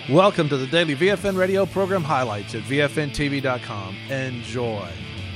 Welcome to the daily VFN radio program highlights at VFNTV.com. Enjoy.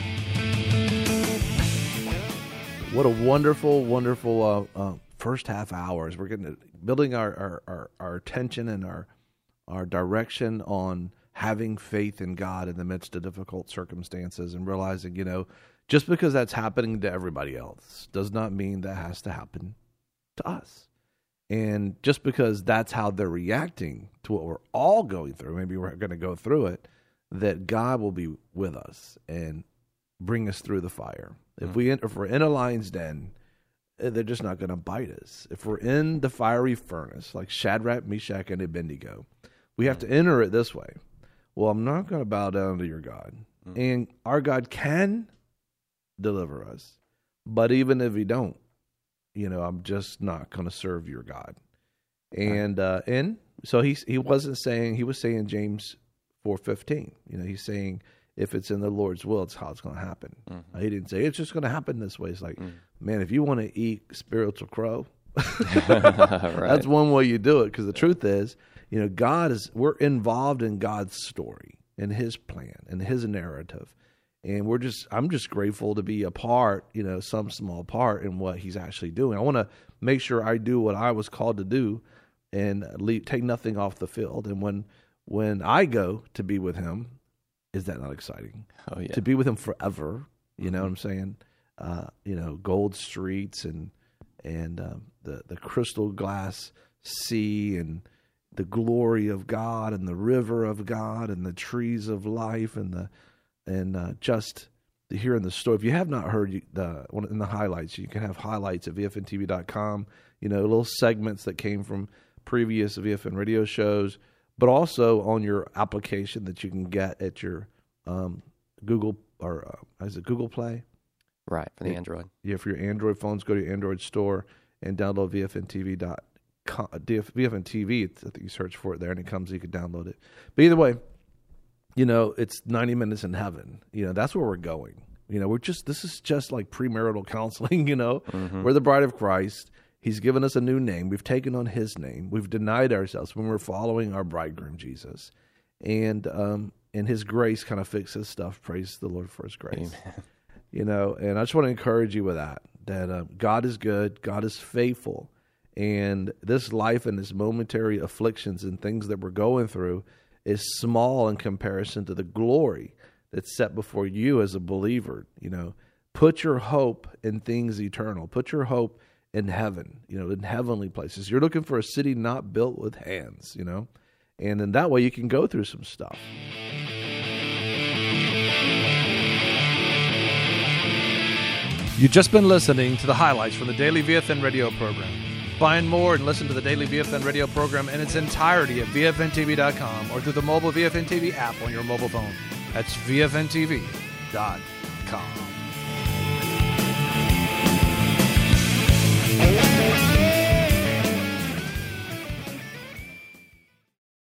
What a wonderful, wonderful first half hours. We're getting building our attention and our direction on having faith in God in the midst of difficult circumstances, and realizing, just because that's happening to everybody else does not mean that has to happen to us. And just because that's how they're reacting to what we're all going through, maybe we're going to go through it, that God will be with us and bring us through the fire. If we're in a lion's den, they're just not going to bite us. If we're in the fiery furnace, like Shadrach, Meshach, and Abednego, we have to enter it this way. Well, I'm not going to bow down to your God. And our God can deliver us. But even if he don't, I'm just not going to serve your God. And so he wasn't saying, he was saying James 4:15. He's saying if it's in the Lord's will, it's how it's going to happen. He didn't say it's just going to happen this way. It's like, man, if you want to eat spiritual crow, that's one way you do it. Because the truth is, we're involved in God's story and his plan and his narrative. And I'm just grateful to be a part, some small part in what he's actually doing. I want to make sure I do what I was called to do and take nothing off the field. And when I go to be with him, is that not exciting? Oh, yeah. To be with him forever, you know what I'm saying? Gold streets and the crystal glass sea and the glory of God and the river of God and the trees of life and just to hear in the story. If you have not heard in the highlights, you can have highlights at VFNTV.com, little segments that came from previous VFN radio shows, but also on your application that you can get at your Google, or is it Google Play? Right, for the Android. Yeah, for your Android phones, go to your Android store and download VFNTV.com. VFN TV, I think you search for it there, and it comes, you can download it. But either way, it's 90 minutes in heaven. That's where we're going. This is just like premarital counseling, We're the bride of Christ. He's given us a new name. We've taken on his name. We've denied ourselves when we're following our bridegroom, Jesus. And his grace kind of fixes stuff. Praise the Lord for his grace. Amen. And I just want to encourage you with that God is good. God is faithful. And this life and this momentary afflictions and things that we're going through is small in comparison to the glory that's set before you as a believer. Put your hope in things eternal. Put your hope in heaven, in heavenly places. You're looking for a city not built with hands, and in that way you can go through some stuff. You've just been listening to the highlights from the Daily VFN radio program. Find more and listen to the Daily VFN radio program in its entirety at VFNTV.com or through the mobile VFN TV app on your mobile phone. That's VFNTV.com.